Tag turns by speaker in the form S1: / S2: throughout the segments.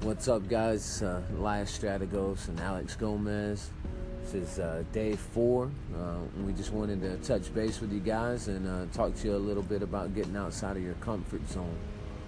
S1: What's up, guys? Elias Strategos and Alex Gomez. This is day 4. We just wanted to touch base with you guys and talk to you a little bit about getting outside of your comfort zone.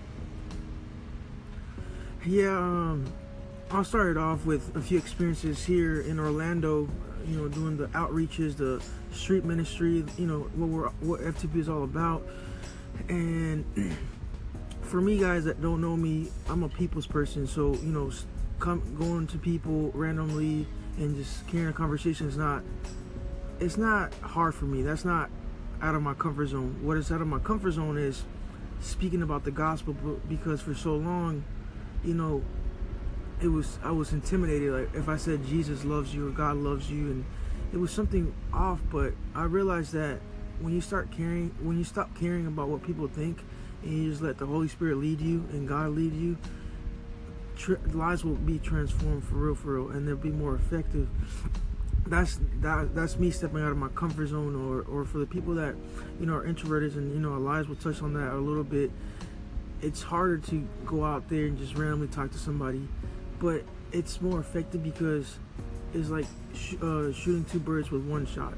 S2: Yeah, I'll start it off with a few experiences here in Orlando. Doing the outreaches, the street ministry. What FTP is all about. And for me, guys that don't know me, I'm a people's person. So going to people randomly and just carrying a conversation it's not hard for me. That's not out of my comfort zone. What is out of my comfort zone is speaking about the gospel, because for so long, I was intimidated. Like if I said Jesus loves you or God loves you, and it was something off. But I realized that when you stop caring about what people think, and you just let the Holy Spirit lead you and God lead you, lives will be transformed for real, and they'll be more effective. That's me stepping out of my comfort zone, or for the people that are introverted, and Elias will touch on that a little bit. It's harder to go out there and just randomly talk to somebody, but it's more effective because it's like shooting 2 birds with 1 shot.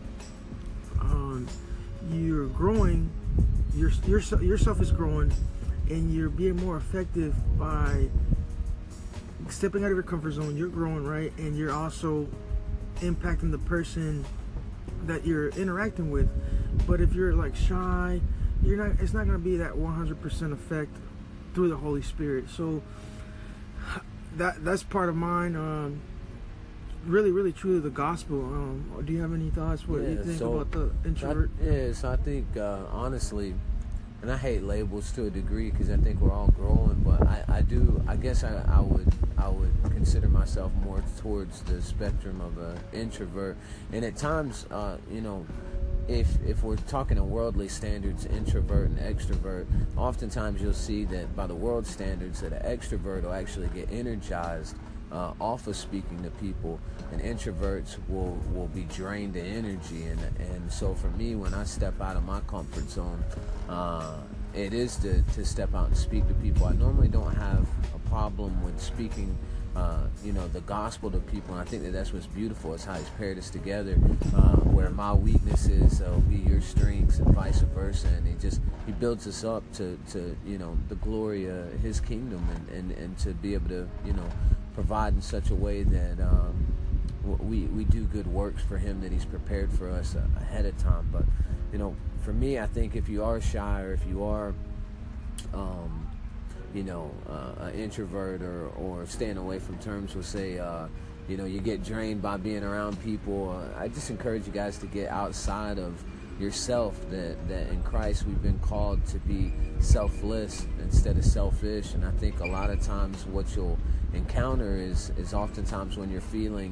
S2: You're growing, yourself is growing, and you're being more effective by stepping out of your comfort zone. You're growing, right? And you're also impacting the person that you're interacting with. But if you're like shy, it's not going to be that 100% effect through the Holy Spirit. So that's part of mine. Really truly the gospel. Do you have any thoughts what you think about the introvert?
S1: So I think honestly, and I hate labels to a degree because I think we're all growing, but I guess I would consider myself more towards the spectrum of an introvert. And at times, if we're talking in worldly standards, introvert and extrovert, oftentimes you'll see that by the world standards that an extrovert will actually get energized off of speaking to people, and introverts will be drained of energy. And so for me, when I step out of my comfort zone, it is to step out and speak to people. I normally don't have a problem with speaking the gospel to people, and I think that's what's beautiful, is how he's paired us together, where my weaknesses will be your strengths and vice versa, and he builds us up to the glory of his kingdom, and to be able to provide in such a way that we do good works for him that he's prepared for us ahead of time. But for me, I think if you are shy, or if you are an introvert, or staying away from terms, we'll say, you get drained by being around people. I just encourage you guys to get outside of yourself, that in Christ we've been called to be selfless instead of selfish. And I think a lot of times what you'll encounter is oftentimes when you're feeling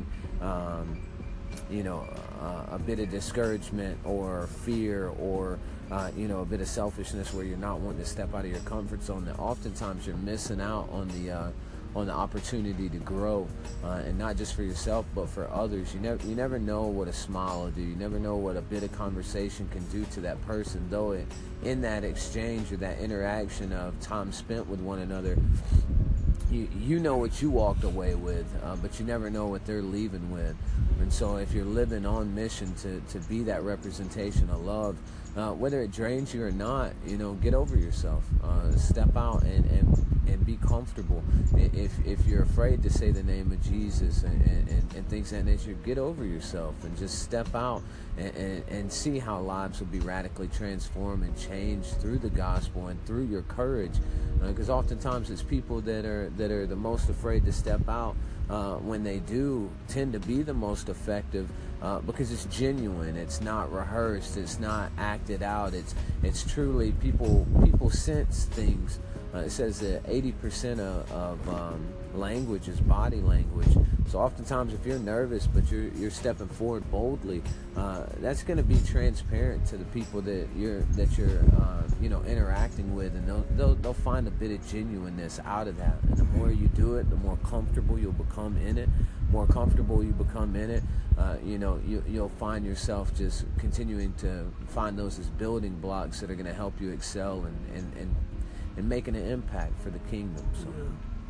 S1: a bit of discouragement or fear, or a bit of selfishness, where you're not wanting to step out of your comfort zone, that oftentimes you're missing out on the opportunity to grow, and not just for yourself but for others. You never know what a smile will do. You never know what a bit of conversation can do to that person, though in that exchange or that interaction of time spent with one another, you know what you walked away with, but you never know what they're leaving with. And so if you're living on mission to be that representation of love, whether it drains you or not, get over yourself. Step out and be comfortable. If you're afraid to say the name of Jesus and things of that nature, get over yourself and just step out and see how lives will be radically transformed and changed through the gospel and through your courage. Because oftentimes it's people that are the most afraid to step out, when they do, tend to be the most effective, because it's genuine, it's not rehearsed, it's not acted out, it's truly people sense things. It says that 80% of language is body language. So oftentimes if you're nervous but you're stepping forward boldly, that's going to be transparent to the people that you're interacting with, and they'll find a bit of genuineness out of that. And the more you do it, the more comfortable you'll become in it. More comfortable you become in it, you'll find yourself just continuing to find those as building blocks that are going to help you excel and making an impact for the kingdom. So.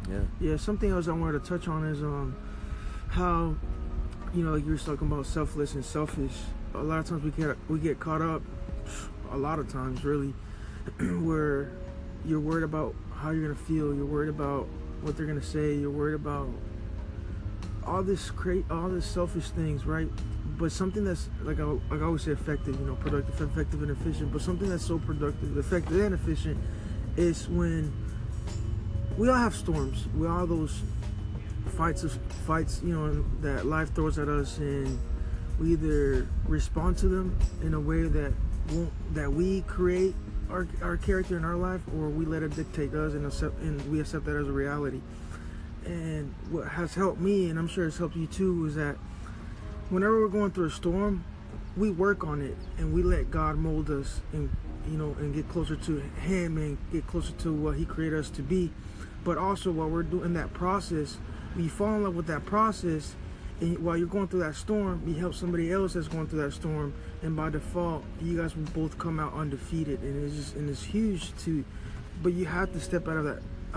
S2: Yeah. Something else I wanted to touch on is how, like you were talking about selfless and selfish. A lot of times we get caught up. A lot of times, really, where you're worried about how you're gonna feel. You're worried about what they're gonna say. You're worried about all this selfish things, right? But something that's like I always say, effective, productive, effective, and efficient. But something that's so productive, effective, and efficient is when we all have storms. We all have those fights, that life throws at us, and we either respond to them in a way that we create our character in our life, or we let it dictate us and we accept that as a reality. And what has helped me, and I'm sure it's helped you too, is that whenever we're going through a storm, we work on it and we let God mold us and get closer to Him and get closer to what He created us to be. But also, while we're doing that process, you fall in love with that process, and while you're going through that storm, you help somebody else that's going through that storm, and by default, you guys will both come out undefeated. And it's huge too. But you have to step out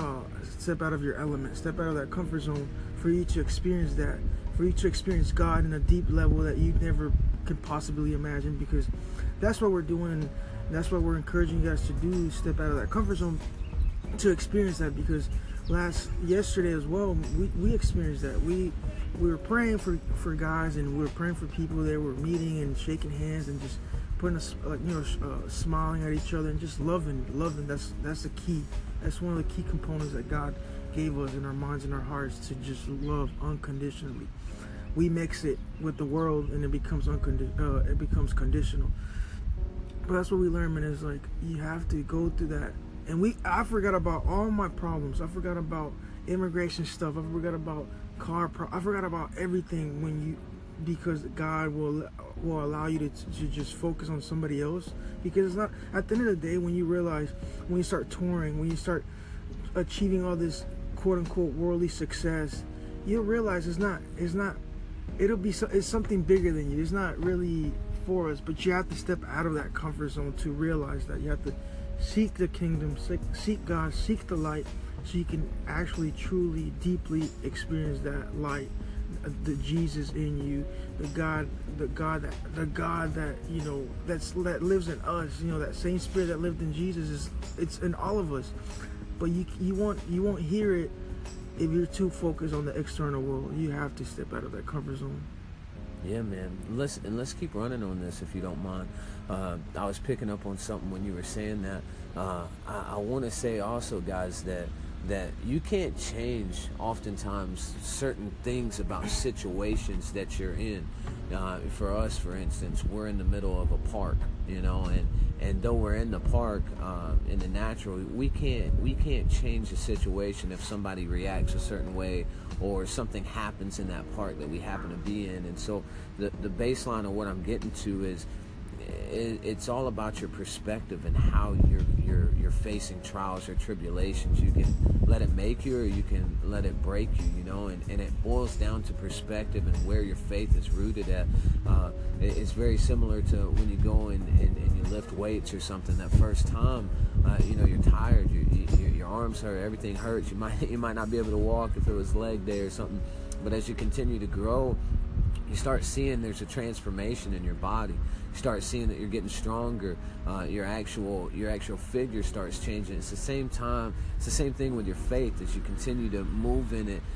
S2: of your element, step out of that comfort zone for you to experience that, for you to experience God in a deep level that you never could possibly imagine. Because that's what we're doing, and that's what we're encouraging you guys to do. Step out of that comfort zone to experience that. Because yesterday as well, we experienced that. We were praying for guys, and we were praying for people that were meeting and shaking hands and just putting us smiling at each other and just loving. That's the key. That's one of the key components that God gave us in our minds and our hearts, to just love unconditionally. We mix it with the world, and it becomes conditional. But that's what we learn, man. Is like, you have to go through that. And I forgot about all my problems. I forgot about immigration stuff. I forgot about I forgot about everything because God will allow you to just focus on somebody else. Because it's not, at the end of the day, when you start touring, when you start achieving all this quote unquote worldly success, you'll realize it's something bigger than you. It's not really for us, but you have to step out of that comfort zone to realize that. You have to seek the kingdom, seek God, seek the light, so you can actually, truly, deeply experience that light, the Jesus in you, the God that lives in us. That same Spirit that lived in Jesus it's in all of us. But you won't hear it if you're too focused on the external world. You have to step out of that comfort zone.
S1: Yeah, man. Let's keep running on this, if you don't mind. I was picking up on something when you were saying that. I want to say also, guys, that you can't change oftentimes certain things about situations that you're in. For us, for instance, we're in the middle of a park, and though we're in the park, in the natural, we can't change the situation if somebody reacts a certain way or something happens in that park that we happen to be in. And so the baseline of what I'm getting to is, it's all about your perspective and how you're facing trials or tribulations. You can let it make you, or you can let it break you, and it boils down to perspective and where your faith is rooted at. It's very similar to when you go and you lift weights or something. That first time, you're tired, your arms hurt, everything hurts. You might not be able to walk if it was leg day or something. But as you continue to grow, you start seeing there's a transformation in your body. You start seeing that you're getting stronger. Your actual figure starts changing. It's the same thing with your faith. As you continue to move in it,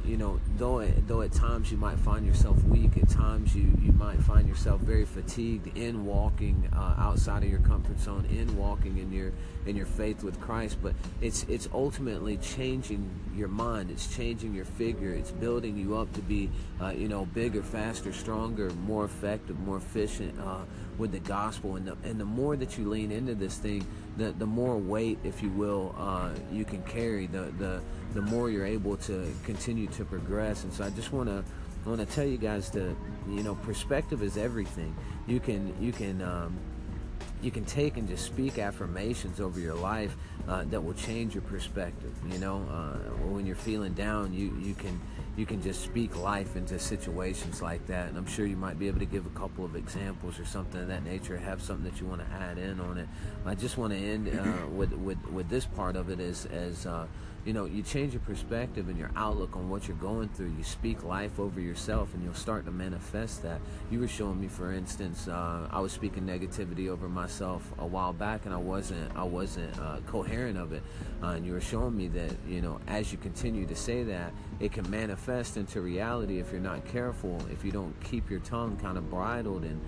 S1: though at times you might find yourself weak, at times you might find yourself very fatigued in walking outside of your comfort zone, in walking in your faith with Christ. But it's ultimately changing your mind. It's changing your figure. It's building you up to be bigger, faster, stronger, more effective, more efficient with the gospel. And the more that you lean into this thing, the more weight, if you will, you can carry, the more you're able to continue to progress. And so I just want to tell you guys that perspective is everything. You can take and just speak affirmations over your life that will change your perspective. When you're feeling down, you you can just speak life into situations like that. And I'm sure you might be able to give a couple of examples or something of that nature, have something that you want to add in on it. I just want to end with this part of it as you change your perspective and your outlook on what you're going through. You speak life over yourself, and you'll start to manifest that. You were showing me, for instance, I was speaking negativity over myself a while back, and I wasn't coherent of it. And you were showing me that, as you continue to say that, it can manifest into reality if you're not careful, if you don't keep your tongue kind of bridled and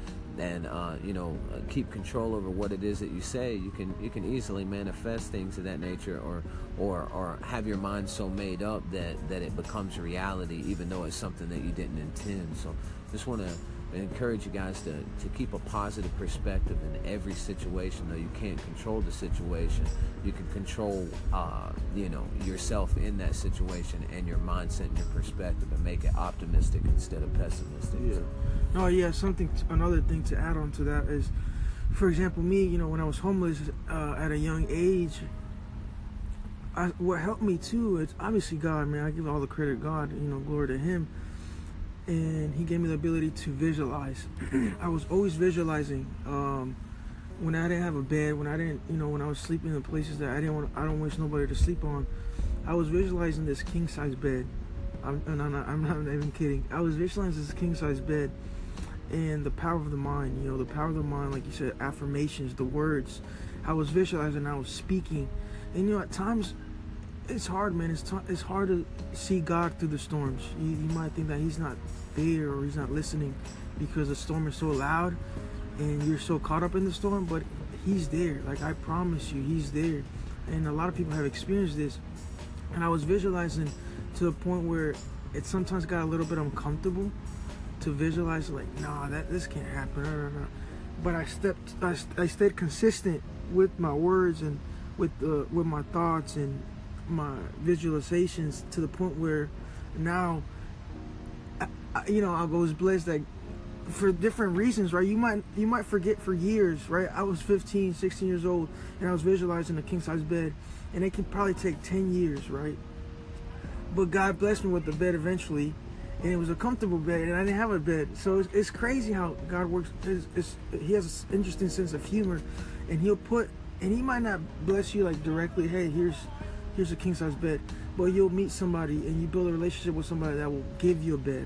S1: keep control over what it is that you say. You can easily manifest things of that nature, or have your mind so made up that it becomes reality, even though it's something that you didn't intend. So just want to encourage you guys to keep a positive perspective in every situation. Though you can't control the situation, you can control yourself in that situation, and your mindset and your perspective, and make it optimistic instead of pessimistic.
S2: Yeah. No, yeah. Another thing to add on to that is, for example, me, when I was homeless at a young age, what helped me too is obviously God, man. I give all the credit to God, glory to Him. And He gave me the ability to visualize. I was always visualizing. When I didn't have a bed, when I was sleeping in places that I don't wish nobody to sleep on, I was visualizing this king size bed. I'm not even kidding. I was visualizing this king size bed, and the power of the mind. The power of the mind, like you said, affirmations, the words. I was visualizing. I was speaking, and at times, it's hard, man. It's hard to see God through the storms. You might think that He's not there or He's not listening because the storm is so loud and you're so caught up in the storm, but He's there. Like, I promise you, He's there. And a lot of people have experienced this. And I was visualizing to the point where it sometimes got a little bit uncomfortable to visualize, like, this can't happen. But I stayed consistent with my words and with my thoughts and my visualizations, to the point where now I was blessed that for different reasons, right? You might forget for years, right? I was 15, 16 years old, and I was visualizing a king size bed, and it can probably take 10 years, right? But God blessed me with the bed eventually, and it was a comfortable bed, and I didn't have a bed. So it's crazy how God works. He has an interesting sense of humor, and He might not bless you like directly, hey, here's a king size bed, but you'll meet somebody and you build a relationship with somebody that will give you a bed,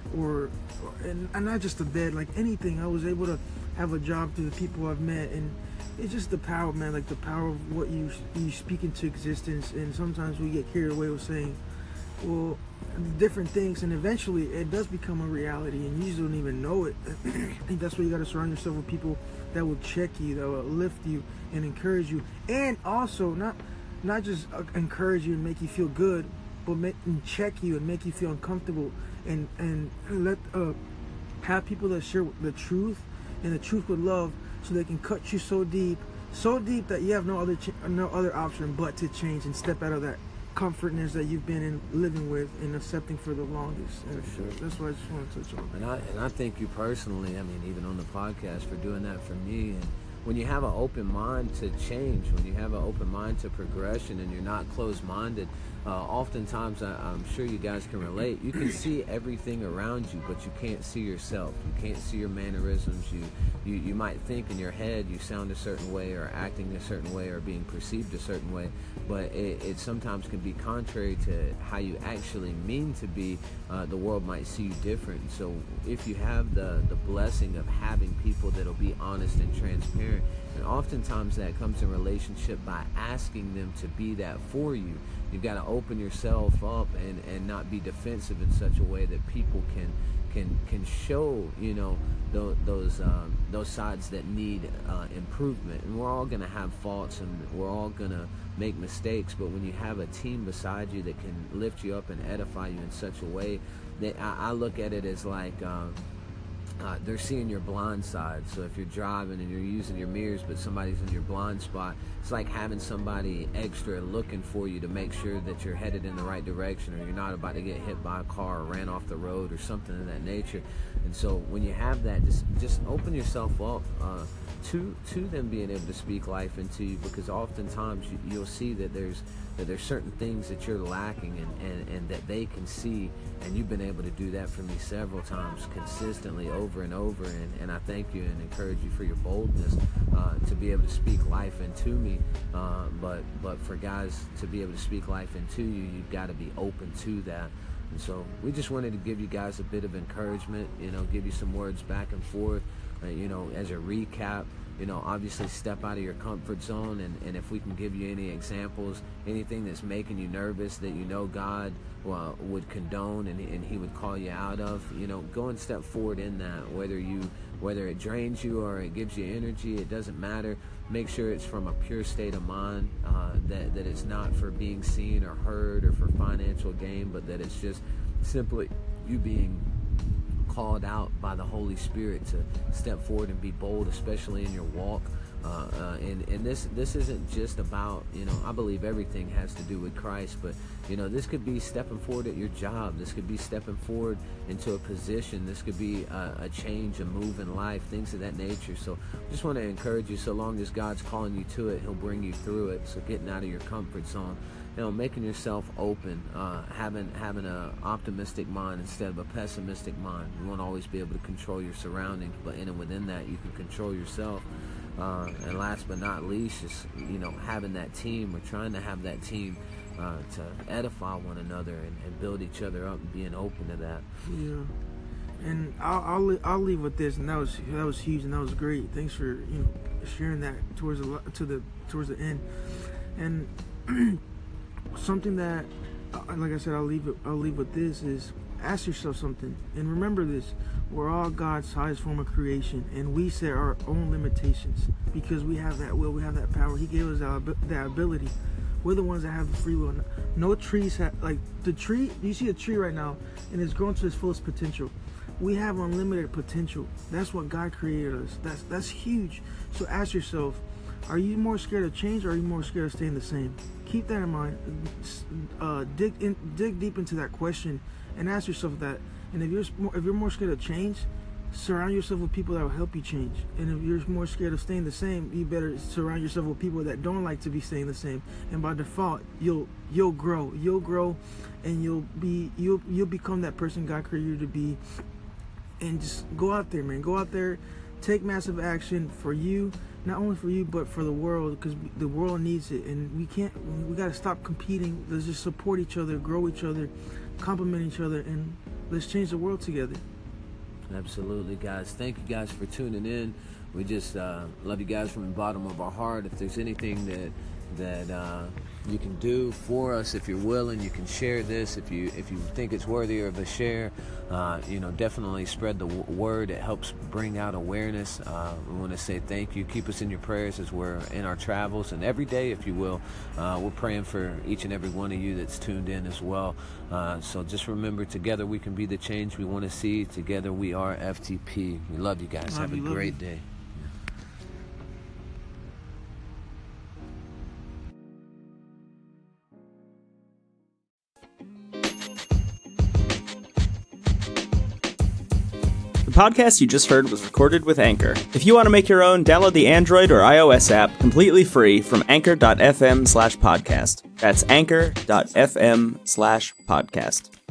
S2: and not just a bed, like anything. I was able to have a job through the people I've met, and it's just the power, man, like the power of what you speak into existence. And sometimes we get carried away with saying, well, different things, and eventually it does become a reality, and you just don't even know it. I think that's why you got to surround yourself with people that will check you, that will lift you and encourage you, and also not just encourage you and make you feel good, but check you and make you feel uncomfortable, and let have people that share the truth, and the truth with love, so they can cut you so deep that you have no other option but to change and step out of that comfortness that you've been in living with and accepting for the longest. And
S1: sure.
S2: That's what I just want to touch on.
S1: And I thank you personally, even on the podcast, for doing that for me. And when you have an open mind to change, when you have an open mind to progression, and you're not closed-minded, oftentimes, I'm sure you guys can relate, you can see everything around you, but you can't see yourself. You can't see your mannerisms. You might think in your head you sound a certain way, or acting a certain way, or being perceived a certain way, but it sometimes can be contrary to how you actually mean to be. The world might see you different. So if you have the blessing of having people that'll be honest and transparent, and oftentimes that comes in relationship by asking them to be that for you. You've got to open yourself up and not be defensive in such a way that people can show those sides that need improvement. And we're all going to have faults, and we're all going to make mistakes, but when you have a team beside you that can lift you up and edify you in such a way, that I look at it as like they're seeing your blind side. So if you're driving and you're using your mirrors, but somebody's in your blind spot, it's like having somebody extra looking for you to make sure that you're headed in the right direction, or you're not about to get hit by a car or ran off the road or something of that nature. And so when you have that, just open yourself up to them being able to speak life into you, because oftentimes you'll see that there's certain things that you're lacking and that they can see, and you've been able to do that for me several times consistently over and over, and I thank you and encourage you for your boldness to be able to speak life into me, but for guys to be able to speak life into you, you've got to be open to that. And so we just wanted to give you guys a bit of encouragement, give you some words back and forth, as a recap. Obviously step out of your comfort zone, and if we can give you any examples, anything that's making you nervous that God would condone and he would call you out of, go and step forward in that. Whether it drains you or it gives you energy, it doesn't matter. Make sure it's from a pure state of mind, that it's not for being seen or heard or for financial gain, but that it's just simply you being called out by the Holy Spirit to step forward and be bold, especially in your walk. And this isn't just about, I believe everything has to do with Christ, but this could be stepping forward at your job. This could be stepping forward into a position. This could be a change, a move in life, things of that nature. So just want to encourage you, so long as God's calling you to it, he'll bring you through it. So getting out of your comfort zone, making yourself open, having an optimistic mind instead of a pessimistic mind. You won't always be able to control your surroundings, but within that you can control yourself. And last but not least, just having that team, or trying to have that team to edify one another and build each other up, and being open to that.
S2: Yeah, and I'll leave with this, and that was huge, and that was great. Thanks for sharing that towards the end. And something that, like I said, I'll leave with this is, ask yourself something, and remember this: we're all God's highest form of creation, and we set our own limitations because we have that will, we have that power. He gave us that ability. We're the ones that have the free will. No trees have, like the tree. You see a tree right now, and it's grown to its fullest potential. We have unlimited potential. That's what God created us. That's huge. So ask yourself: are you more scared of change, or are you more scared of staying the same? Keep that in mind. Dig deep into that question and ask yourself that. And if you're more scared of change, surround yourself with people that will help you change. And if you're more scared of staying the same, you better surround yourself with people that don't like to be staying the same. And by default, you'll grow, and you'll become that person God created you to be. And just go out there, man. Go out there, take massive action for you. Not only for you, but for the world, because the world needs it. And we got to stop competing. Let's just support each other, grow each other, compliment each other, and let's change the world together.
S1: Absolutely, guys. Thank you guys for tuning in. We just love you guys from the bottom of our heart. If there's anything that you can do for us, if you're willing, you can share this. If you think it's worthy of a share, definitely spread the word. It helps bring out awareness. We want to say thank you. Keep us in your prayers as we're in our travels, and every day, if you will, we're praying for each and every one of you that's tuned in as well. So just remember, together we can be the change we want to see. Together we are FTP. We love you guys. Have a great day.
S3: The podcast you just heard was recorded with Anchor. If you want to make your own, download the Android or iOS app completely free from anchor.fm/podcast. That's anchor.fm/podcast.